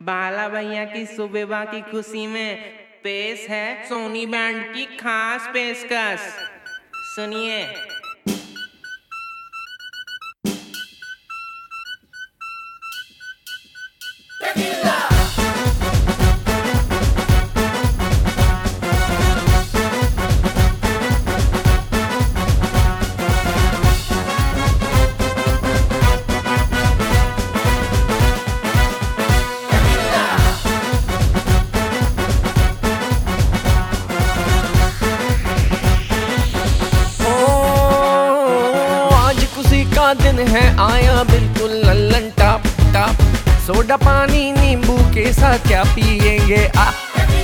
बाला भैया की सुबह की खुशी में पेश है सोनी बैंड की खास पेशकश। सुनिए। का दिन है आया बिल्कुल लल्लन टॉप टॉप, सोडा पानी नींबू के साथ क्या पिएंगे आप?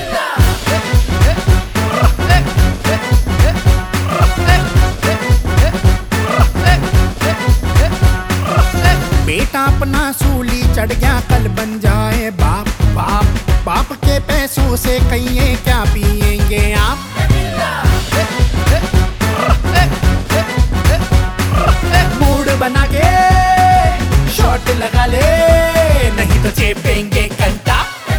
बेटा अपना सूली चढ़ गया कल बन जाए बाप बाप, बाप के पैसों से कहिए क्या पिएंगे आप? बना के शॉट लगा ले, नहीं तो चेपेंगे कंटा।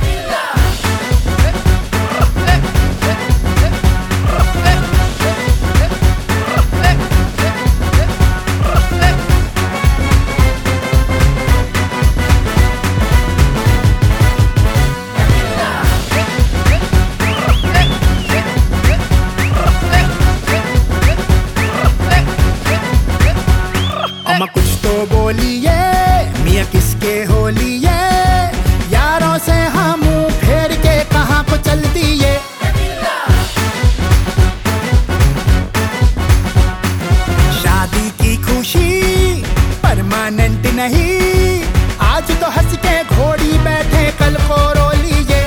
अम्मा कुछ तो बोलिए, मियाँ किसके होलिए, यारों से हम मुंह फेर के कहाँ को चल दिए। शादी की खुशी परमानेंट नहीं, आज तो हंस के घोड़ी बैठे कल को रो लीजिए।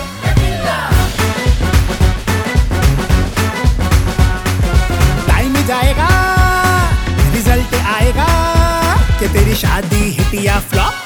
टाइम जाएगा, रिजल्ट आएगा कि तेरी शादी हिट या फ्लॉप।